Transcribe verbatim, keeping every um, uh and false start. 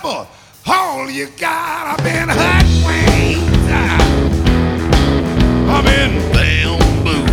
devil. All you got, I've been hurt wings. I've been